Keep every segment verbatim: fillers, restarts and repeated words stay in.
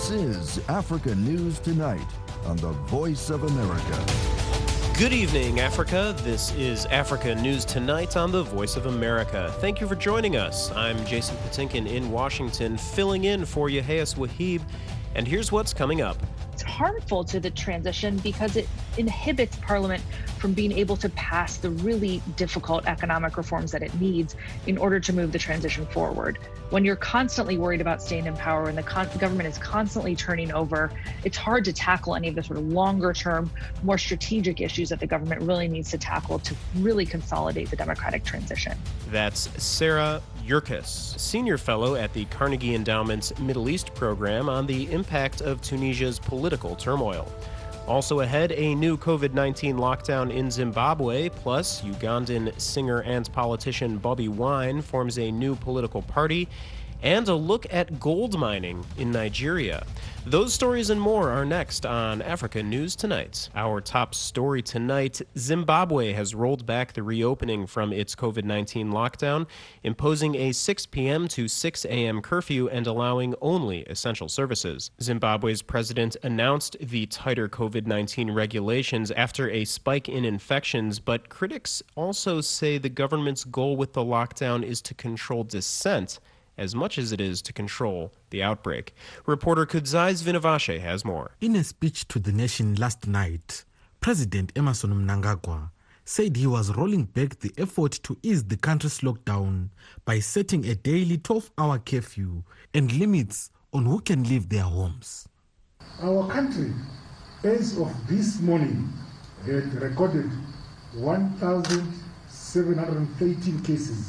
This is Africa News Tonight on the Voice of America. Good evening, Africa. This is Africa News Tonight on the Voice of America. Thank you for joining us. I'm Jason Patinkin in Washington, filling in for Yahya Wahib. And here's what's coming up. It's harmful to the transition because it inhibits Parliament from being able to pass the really difficult economic reforms that it needs in order to move the transition forward. When you're constantly worried about staying in power and the con- government is constantly turning over, it's hard to tackle any of the sort of longer term, more strategic issues that the government really needs to tackle to really consolidate the democratic transition. That's Sarah Yurkis, Senior Fellow at the Carnegie Endowment's Middle East program on the impact of Tunisia's political turmoil. Also ahead, a new COVID nineteen lockdown in Zimbabwe, plus Ugandan singer and politician Bobi Wine forms a new political party, and a look at gold mining in Nigeria. Those stories and more are next on Africa News Tonight. Our top story tonight, Zimbabwe has rolled back the reopening from its COVID nineteen lockdown, imposing a six p.m. to six a.m. curfew and allowing only essential services. Zimbabwe's president announced the tighter COVID nineteen regulations after a spike in infections, but critics also say the government's goal with the lockdown is to control dissent as much as it is to control the outbreak. Reporter Kudzais Vinavashe has more. In a speech to the nation last night, President Emmerson Mnangagwa said he was rolling back the effort to ease the country's lockdown by setting a daily twelve-hour curfew and limits on who can leave their homes. Our country, as of this morning, had recorded one thousand seven hundred thirteen cases,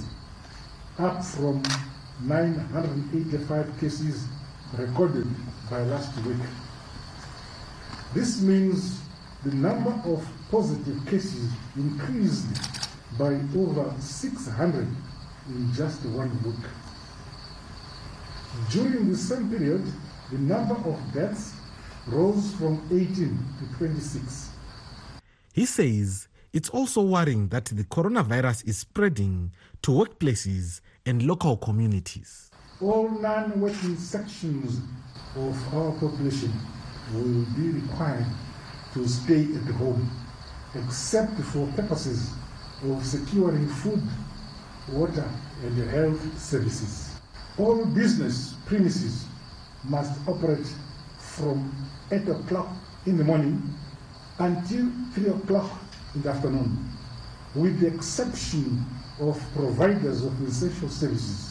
up from nine hundred eighty-five cases recorded by last week. This means the number of positive cases increased by over six hundred in just one week. During the same period, the number of deaths rose from eighteen to twenty-six. He says it's also worrying that the coronavirus is spreading to workplaces and local communities. All non-working sections of our population will be required to stay at home, except for purposes of securing food, water, and health services. All business premises must operate from eight o'clock in the morning until three o'clock in the afternoon, with the exception of providers of essential services.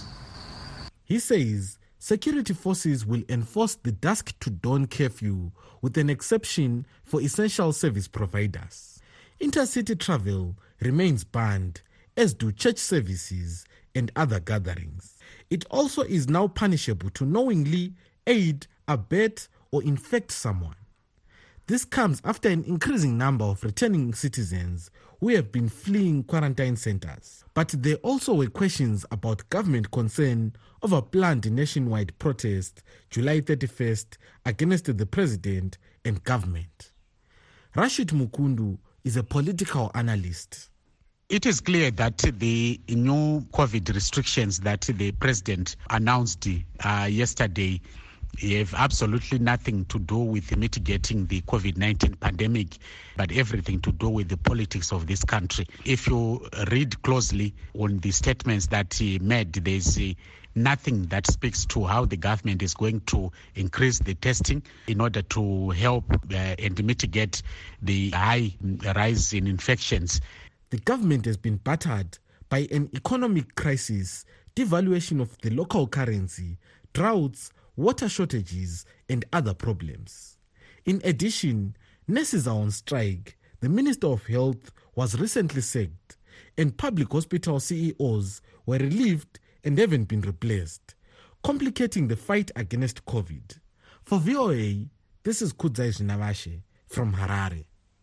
He says security forces will enforce the dusk to dawn curfew with an exception for essential service providers. Intercity travel remains banned, as do church services and other gatherings. It also is now punishable to knowingly aid, abet, or infect someone. This comes after an increasing number of returning citizens who have been fleeing quarantine centers. But there also were questions about government concern over planned nationwide protest July thirty-first against the president and government. Rashid Mukundu is a political analyst. It is clear that the new COVID restrictions that the president announced uh, yesterday have absolutely nothing to do with mitigating the COVID nineteen pandemic, but everything to do with the politics of this country. If you read closely on the statements that he made, there's uh, nothing that speaks to how the government is going to increase the testing in order to help uh, and mitigate the high rise in infections. The government has been battered by an economic crisis, devaluation of the local currency, droughts, water shortages, and other problems. In addition, nurses are on strike, the Minister of Health was recently sacked, and public hospital C E Os were relieved and haven't been replaced, complicating the fight against COVID. For V O A, this is Kudzais Vinavashe from Harare.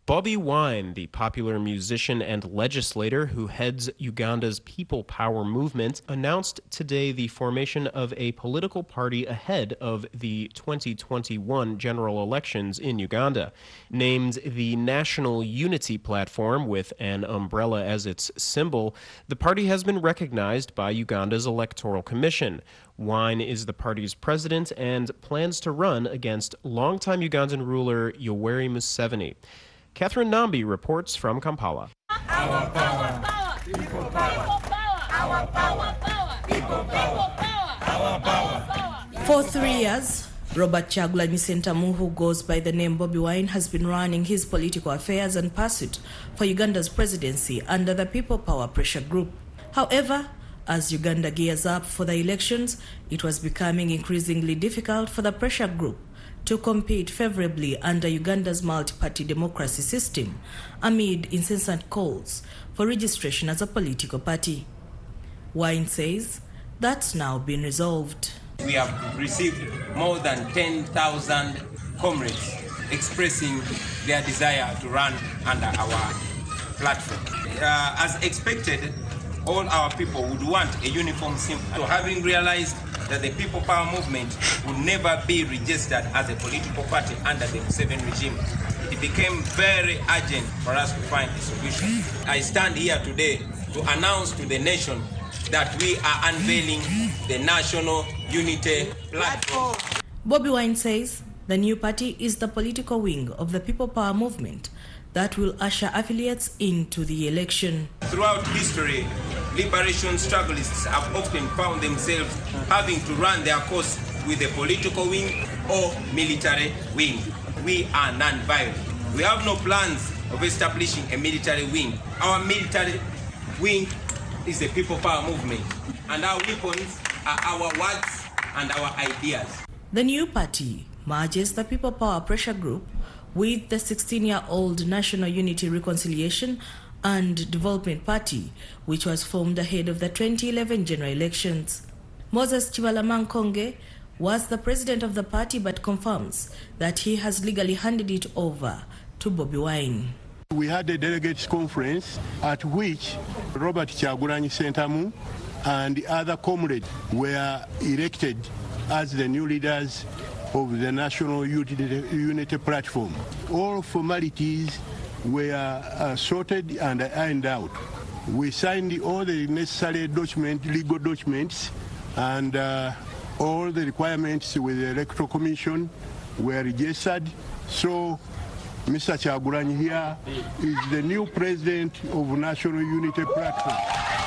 Bobi Wine, the popular musician and legislator who heads Uganda's People Power movement, announced today the formation of a political party ahead of the twenty twenty-one general elections in Uganda. Named the National Unity Platform with an umbrella as its symbol, the party has been recognized by Uganda's Electoral Commission. Wine is the party's president and plans to run against longtime Ugandan ruler Yoweri Museveni. Catherine Nambi reports from Kampala. Our power, power, people power, our power, power, people power, our power. For three years, Robert Kyagulanyi Ssentamu, who goes by the name Bobi Wine, has been running his political affairs and pursuit for Uganda's presidency under the People Power Pressure Group. However, as Uganda gears up for the elections, it was becoming increasingly difficult for the pressure group to compete favorably under Uganda's multi-party democracy system amid incessant calls for registration as a political party. Wine says that's now been resolved. We have received more than ten thousand comrades expressing their desire to run under our platform. Uh, as expected, all our people would want a uniform symbol. So having realized that the People Power movement would never be registered as a political party under the Museveni regime, it became very urgent for us to find a solution. I stand here today to announce to the nation that we are unveiling the National Unity Platform. Bobi Wine says the new party is the political wing of the People Power movement that will usher affiliates into the election. Throughout history, liberation struggleists have often found themselves having to run their course with a political wing or military wing. We are non-violent. We have no plans of establishing a military wing. Our military wing is the People Power movement, and our weapons are our words and our ideas. The new party merges the People Power Pressure Group with the sixteen-year-old National Unity Reconciliation and Development Party, which was formed ahead of the twenty eleven general elections. Moses Chibalamankonge was the president of the party but confirms that he has legally handed it over to Bobi Wine. We had a delegates conference at which Robert Kyagulanyi Ssentamu and other comrades were elected as the new leaders of the National Unity Platform. All formalities were uh, sorted and ironed out. We signed all the necessary document, legal documents, and uh, all the requirements with the Electoral Commission were registered. So Mister Kyagulanyi here is the new president of National Unity Platform.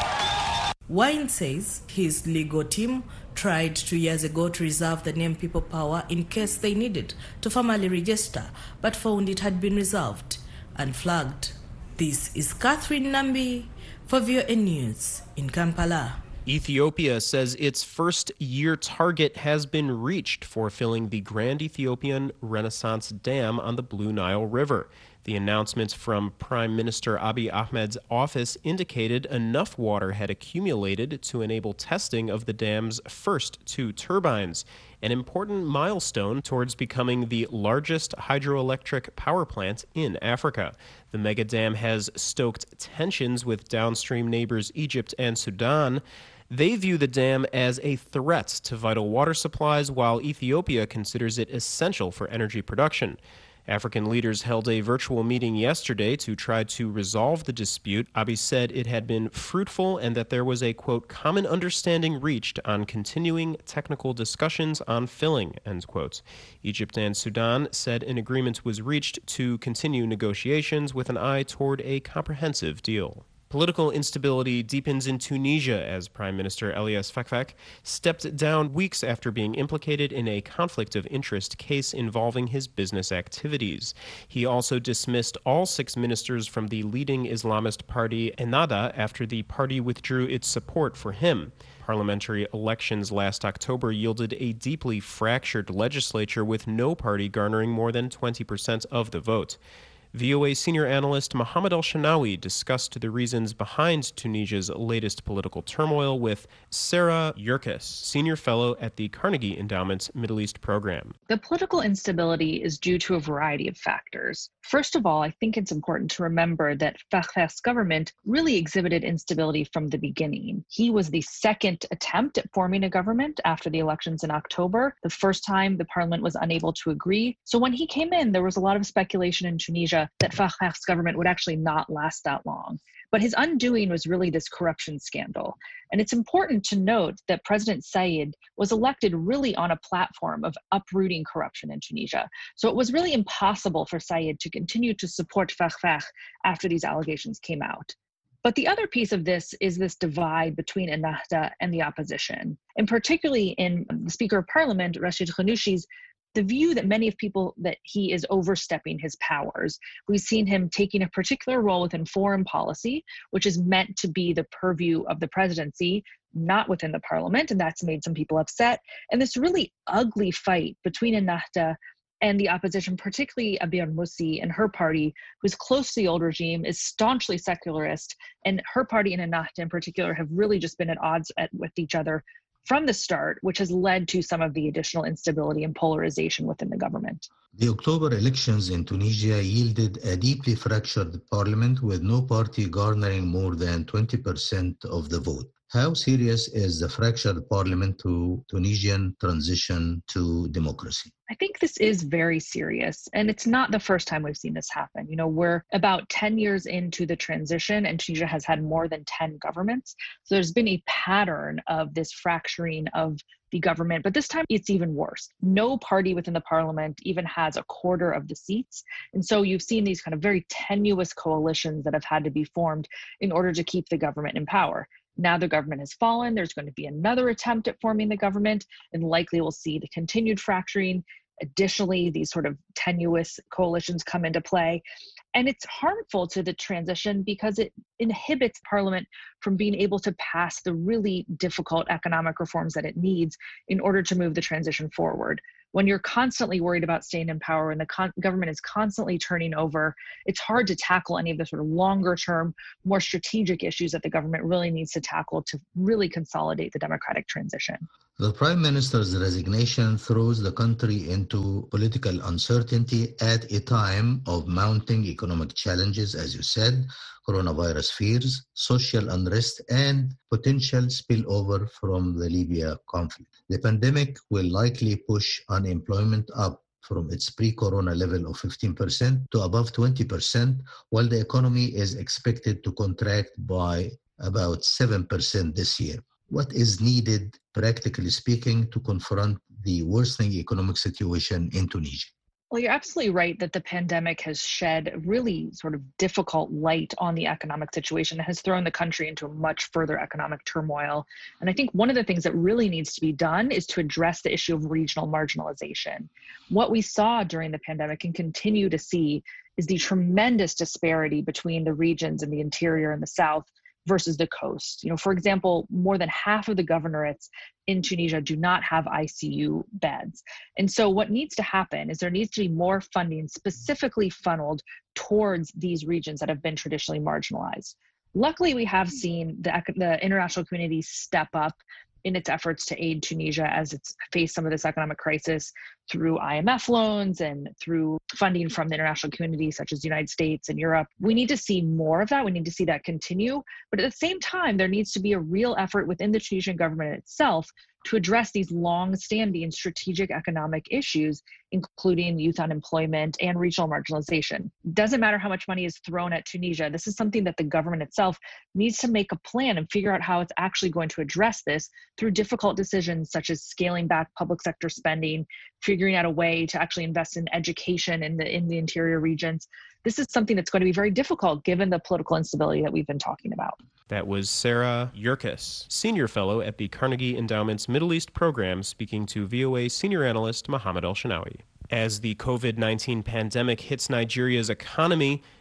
Wine says his legal team tried two years ago to reserve the name People Power in case they needed to formally register, but found it had been reserved and flagged. This is Catherine Nambi for V O A News in Kampala. Ethiopia says its first year target has been reached for filling the Grand Ethiopian Renaissance Dam on the Blue Nile River. The announcement from Prime Minister Abiy Ahmed's office indicated enough water had accumulated to enable testing of the dam's first two turbines, an important milestone towards becoming the largest hydroelectric power plant in Africa. The mega dam has stoked tensions with downstream neighbors Egypt and Sudan. They view the dam as a threat to vital water supplies, while Ethiopia considers it essential for energy production. African leaders held a virtual meeting yesterday to try to resolve the dispute. Abiy said it had been fruitful and that there was a, quote, common understanding reached on continuing technical discussions on filling, end quote. Egypt and Sudan said an agreement was reached to continue negotiations with an eye toward a comprehensive deal. Political instability deepens in Tunisia as Prime Minister Elias Fakhfakh stepped down weeks after being implicated in a conflict of interest case involving his business activities. He also dismissed all six ministers from the leading Islamist party Ennahda after the party withdrew its support for him. Parliamentary elections last October yielded a deeply fractured legislature with no party garnering more than twenty percent of the vote. V O A senior analyst Mohammed El-Shenawy discussed the reasons behind Tunisia's latest political turmoil with Sarah Yurkis, senior fellow at the Carnegie Endowment's Middle East program. The political instability is due to a variety of factors. First of all, I think it's important to remember that Fakhfakh's government really exhibited instability from the beginning. He was the second attempt at forming a government after the elections in October. The first time the parliament was unable to agree. So when he came in, there was a lot of speculation in Tunisia that Fakhfakh's government would actually not last that long. But his undoing was really this corruption scandal. And it's important to note that President Said was elected really on a platform of uprooting corruption in Tunisia. So it was really impossible for Said to continue to support Fakhfakh after these allegations came out. But the other piece of this is this divide between Ennahda and the opposition, and particularly in the Speaker of Parliament, Rashid Ghannouchi's, the view that many of people that he is overstepping his powers. We've seen him taking a particular role within foreign policy, which is meant to be the purview of the presidency, not within the parliament, and that's made some people upset. And this really ugly fight between Ennahda and the opposition, particularly Abir Moussi and her party, who's close to the old regime, is staunchly secularist, and her party and Ennahda in particular have really just been at odds at, with each other from the start, which has led to some of the additional instability and polarization within the government. The October elections in Tunisia yielded a deeply fractured parliament with no party garnering more than twenty percent of the vote. How serious is the fractured parliament to Tunisian transition to democracy? I think this is very serious, and it's not the first time we've seen this happen. You know, we're about ten years into the transition, and Tunisia has had more than ten governments. So there's been a pattern of this fracturing of the government, but this time it's even worse. No party within the parliament even has a quarter of the seats. And so you've seen these kind of very tenuous coalitions that have had to be formed in order to keep the government in power. Now the government has fallen, there's going to be another attempt at forming the government, and likely we'll see the continued fracturing. Additionally, these sort of tenuous coalitions come into play. And it's harmful to the transition because it inhibits Parliament from being able to pass the really difficult economic reforms that it needs in order to move the transition forward. When you're constantly worried about staying in power and the con- government is constantly turning over, it's hard to tackle any of the sort of longer term, more strategic issues that the government really needs to tackle to really consolidate the democratic transition. The Prime Minister's resignation throws the country into political uncertainty at a time of mounting economic challenges, as you said, coronavirus fears, social unrest, and potential spillover from the Libya conflict. The pandemic will likely push unemployment up from its pre-corona level of fifteen percent to above twenty percent, while the economy is expected to contract by about seven percent this year. What is needed, practically speaking, to confront the worsening economic situation in Tunisia? Well, you're absolutely right that the pandemic has shed really sort of difficult light on the economic situation. It has thrown the country into a much further economic turmoil. And I think one of the things that really needs to be done is to address the issue of regional marginalization. What we saw during the pandemic and continue to see is the tremendous disparity between the regions in the interior and the south versus the coast. You know, for example, more than half of the governorates in Tunisia do not have I C U beds. And so what needs to happen is there needs to be more funding specifically funneled towards these regions that have been traditionally marginalized. Luckily, we have seen the, the international community step up in its efforts to aid Tunisia as it's faced some of this economic crisis through I M F loans and through funding from the international community, such as the United States and Europe. We need to see more of that. We need to see that continue. But at the same time, there needs to be a real effort within the Tunisian government itself to address these long-standing strategic economic issues, including youth unemployment and regional marginalization. It doesn't matter how much money is thrown at Tunisia. This is something that the government itself needs to make a plan and figure out how it's actually going to address this through difficult decisions such as scaling back public sector spending, figuring out a way to actually invest in education in the in the interior regions. This is something that's going to be very difficult given the political instability that we've been talking about. That was Sarah Yurkis, senior fellow at the Carnegie Endowment's Middle East program, speaking to V O A senior analyst Mohammed El-Shenawy. As the COVID nineteen pandemic hits Nigeria's economy,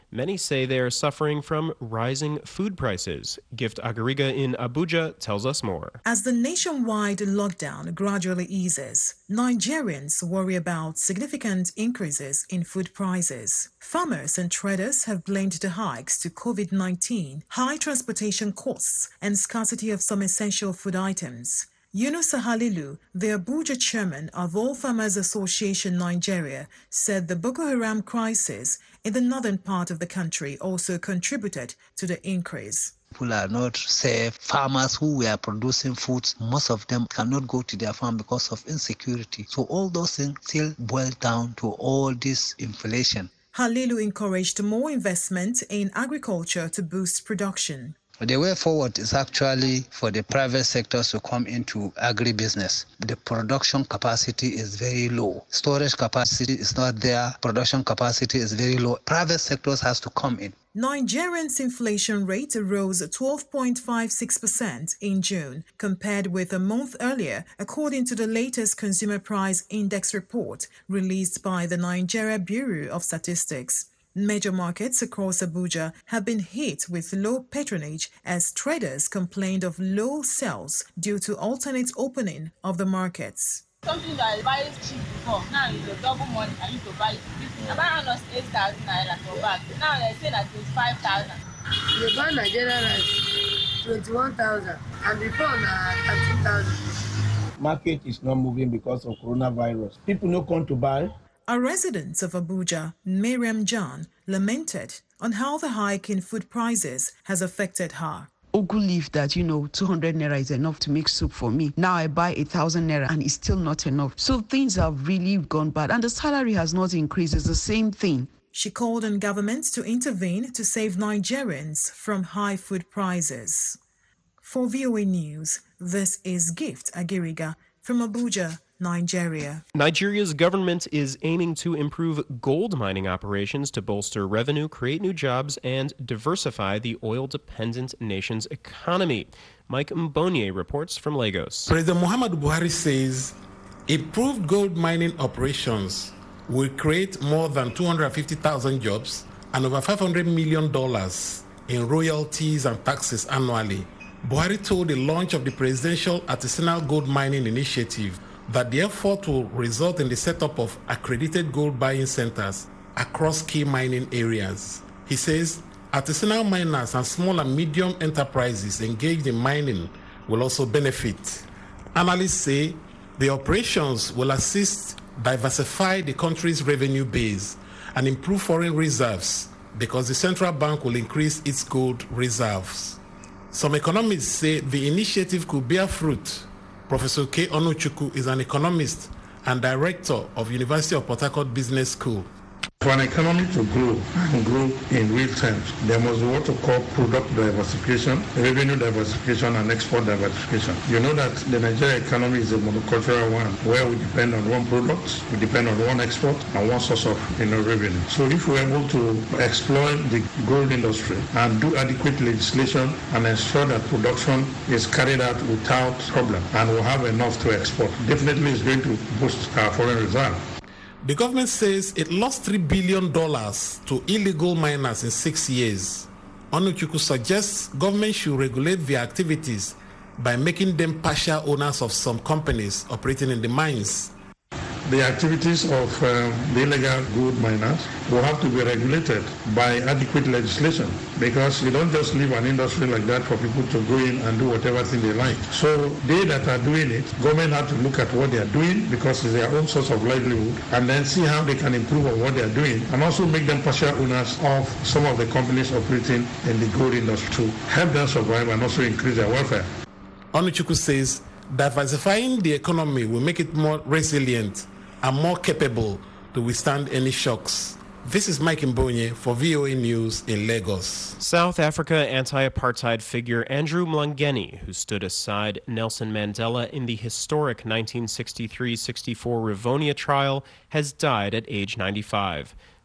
Many say they are suffering from rising food prices. Gift Agariga in Abuja tells us more. As the nationwide lockdown gradually eases, Nigerians worry about significant increases in food prices. Farmers and traders have blamed the hikes to COVID nineteen, high transportation costs, and scarcity of some essential food items. Yunusa Halilu, the Abuja chairman of All Farmers Association Nigeria, said the Boko Haram crisis in the northern part of the country also contributed to the increase. People are not safe. Farmers who were producing foods, most of them cannot go to their farm because of insecurity. So all those things still boil down to all this inflation. Halilu encouraged more investment in agriculture to boost production. The way forward is actually for the private sectors to come into agribusiness. The production capacity is very low. Storage capacity is not there. Production capacity is very low. Private sectors has to come in. Nigerians' inflation rate rose twelve point five six percent in June, compared with a month earlier, according to the latest Consumer Price Index report released by the Nigeria Bureau of Statistics. Major markets across Abuja have been hit with low patronage as traders complained of low sales due to alternate opening of the markets. Something that I buy cheap before, now is a double money. I used to buy it. I buy almost eight thousand naira for bag. Now they say that it's five thousand. They buy Nigerian rice twenty-one thousand and before now thirteen thousand. Market is not moving because of coronavirus. People no come to buy. A resident of Abuja, Miriam John, lamented on how the hike in food prices has affected her. Ugu leaf that, you know, two hundred naira is enough to make soup for me. Now I buy a thousand naira and it's still not enough. So things have really gone bad and the salary has not increased. It's the same thing. She called on government to intervene to save Nigerians from high food prices. For V O A News, this is Gift Agiriga from Abuja, Nigeria. Nigeria's government is aiming to improve gold mining operations to bolster revenue, create new jobs, and diversify the oil-dependent nation's economy. Mike Mbonye reports from Lagos. President Muhammadu Buhari says improved gold mining operations will create more than two hundred fifty thousand jobs and over five hundred million dollars in royalties and taxes annually. Buhari told the launch of the Presidential Artisanal Gold Mining Initiative that the effort will result in the setup of accredited gold buying centers across key mining areas. He says artisanal miners and small and medium enterprises engaged in mining will also benefit. Analysts say the operations will assist diversify the country's revenue base and improve foreign reserves because the central bank will increase its gold reserves. Some economists say the initiative could bear fruit. Professor K. Onuchukwu is an economist and director of University of Port Harcourt Business School. For an economy to grow and grow in real terms, there must be what we call product diversification, revenue diversification, and export diversification. You know that the Nigerian economy is a monocultural one, where we depend on one product, we depend on one export, and one source of you know, revenue. So if we're able to exploit the gold industry and do adequate legislation and ensure that production is carried out without problem, and we'll have enough to export, definitely it's going to boost our foreign reserve. The government says it lost three billion dollars to illegal miners in six years. Onuchukwu suggests government should regulate their activities by making them partial owners of some companies operating in the mines. The activities of um, the illegal gold miners will have to be regulated by adequate legislation because you don't just leave an industry like that for people to go in and do whatever thing they like. So they that are doing it, government have to look at what they are doing because it's their own source of livelihood and then see how they can improve on what they are doing and also make them partial owners of some of the companies operating in the gold industry to help them survive and also increase their welfare. Onuchukwu says diversifying the economy will make it more resilient and more capable to withstand any shocks. This is Mike Mbonye for V O A News in Lagos. South Africa anti-apartheid figure Andrew Mlangeni, who stood aside Nelson Mandela in the historic nineteen sixty-three sixty-four Rivonia trial, has died at age ninety-five.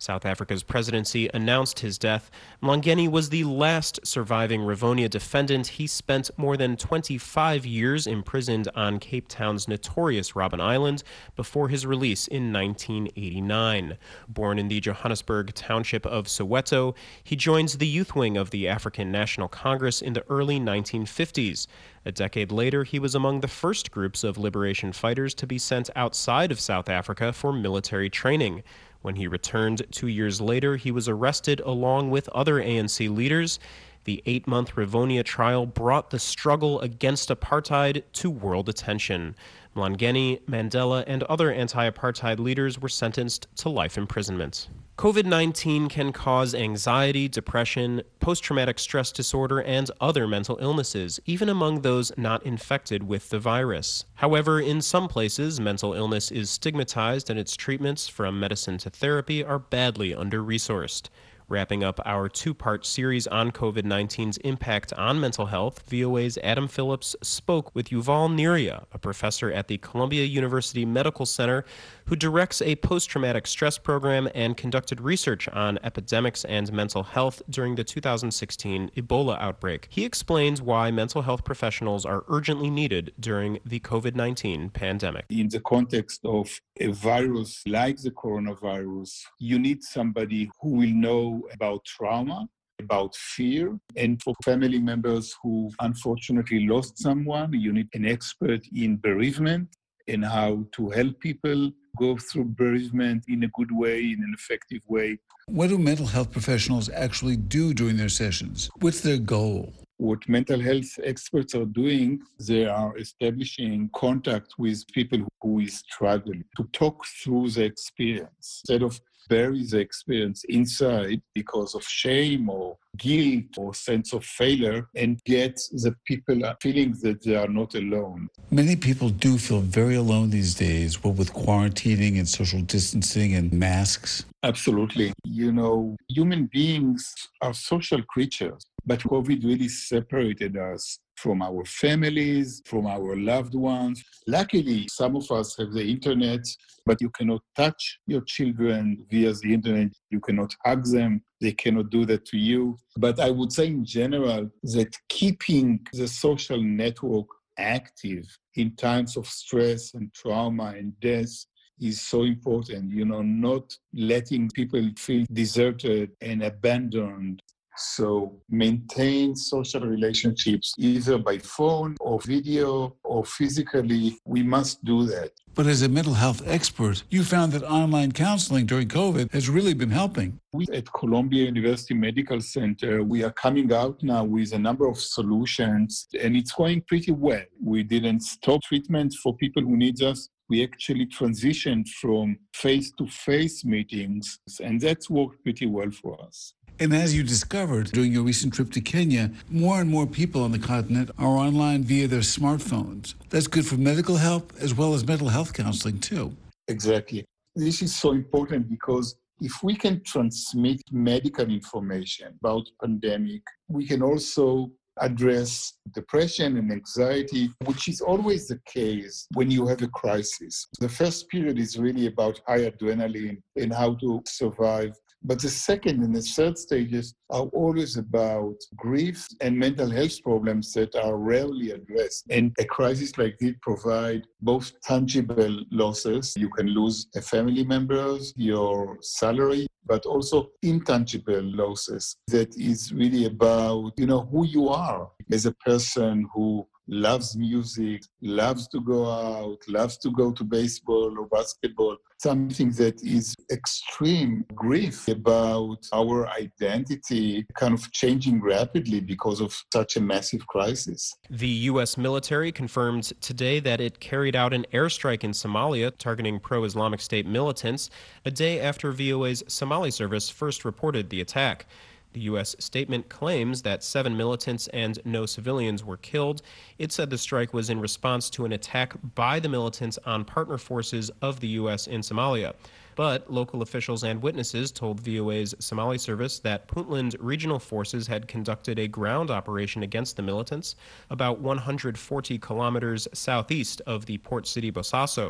South Africa's presidency announced his death. Mlangeni was the last surviving Rivonia defendant. He spent more than twenty-five years imprisoned on Cape Town's notorious Robben Island before his release in nineteen eighty-nine. Born in the Johannesburg township of Soweto, he joins the youth wing of the African National Congress in the early nineteen fifties. A decade later, he was among the first groups of liberation fighters to be sent outside of South Africa for military training. When he returned two years later, he was arrested along with other A N C leaders. The eight-month Rivonia trial brought the struggle against apartheid to world attention. Mlangeni, Mandela, and other anti-apartheid leaders were sentenced to life imprisonment. COVID nineteen can cause anxiety, depression, post-traumatic stress disorder, and other mental illnesses, even among those not infected with the virus. However, in some places, mental illness is stigmatized and its treatments, from medicine to therapy, are badly under-resourced. Wrapping up our two-part series on COVID nineteen's impact on mental health, V O A's Adam Phillips spoke with Yuval Neria, a professor at the Columbia University Medical Center who directs a post-traumatic stress program and conducted research on epidemics and mental health during the two thousand sixteen Ebola outbreak. He explains why mental health professionals are urgently needed during the COVID nineteen pandemic. In the context of a virus like the coronavirus, you need somebody who will know about trauma, about fear, and for family members who unfortunately lost someone, you need an expert in bereavement and how to help people go through bereavement in a good way, in an effective way. What do mental health professionals actually do during their sessions? What's their goal? What mental health experts are doing, they are establishing contact with people who is struggling to talk through the experience instead of bury the experience inside because of shame or guilt or sense of failure, and get the people feeling that they are not alone. Many people do feel very alone these days, what with quarantining and social distancing and masks. Absolutely. You know, human beings are social creatures, but COVID really separated us from our families, from our loved ones. Luckily, some of us have the internet, but you cannot touch your children via the internet. You cannot hug them. They cannot do that to you. But I would say in general that keeping the social network active in times of stress and trauma and death is so important, you know, not letting people feel deserted and abandoned. So maintain social relationships either by phone or video or physically. We must do that. But as a mental health expert, you found that online counseling during COVID has really been helping. We at Columbia University Medical Center, we are coming out now with a number of solutions, and it's going pretty well. We didn't stop treatment for people who need us. We actually transitioned from face-to-face meetings, and that's worked pretty well for us. And as you discovered during your recent trip to Kenya, more and more people on the continent are online via their smartphones. That's good for medical help as well as mental health counseling too. Exactly. This is so important because if we can transmit medical information about pandemic, we can also address depression and anxiety, which is always the case when you have a crisis. The first period is really about high adrenaline and how to survive. But the second and the third stages are always about grief and mental health problems that are rarely addressed. And a crisis like this provides both tangible losses. You can lose a family member, your salary, but also intangible losses. That is really about, you know, who you are as a person who loves music, loves to go out, loves to go to baseball or basketball, something that is extreme grief about our identity kind of changing rapidly because of such a massive crisis. The U S military confirmed today that it carried out an airstrike in Somalia targeting pro-Islamic State militants a day after V O A's Somali service first reported the attack. The U S statement claims that seven militants and no civilians were killed. It said the strike was in response to an attack by the militants on partner forces of the U S in Somalia. But local officials and witnesses told V O A's Somali service that Puntland regional forces had conducted a ground operation against the militants about one hundred forty kilometers southeast of the port city Bosaso.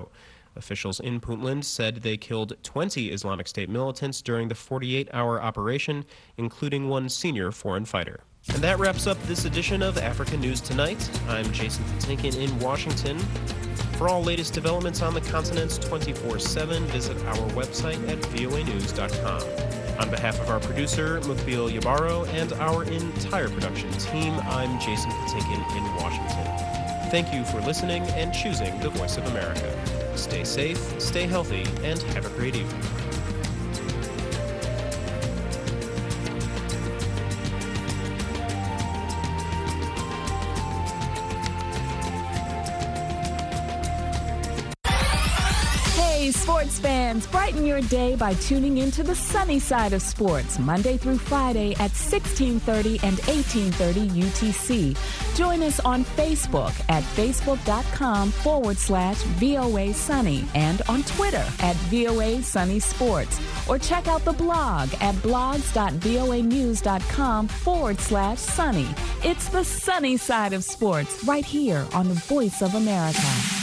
Officials in Puntland said they killed twenty Islamic State militants during the forty-eight hour operation, including one senior foreign fighter. And that wraps up this edition of Africa News Tonight. I'm Jason Patinkin in Washington. For all latest developments on the continent twenty-four seven, visit our website at V O A news dot com. On behalf of our producer, Mukbil Yabaro, and our entire production team, I'm Jason Patinkin in Washington. Thank you for listening and choosing the Voice of America. Stay safe, stay healthy, and have a great evening. Sports fans, brighten your day by tuning into the sunny side of sports Monday through Friday at sixteen thirty and eighteen thirty U T C. Join us on Facebook at facebook.com forward slash VOA Sunny and on Twitter at VOA Sunny Sports. Or check out the blog at blogs.voanews.com forward slash sunny. It's the sunny side of sports right here on the Voice of America.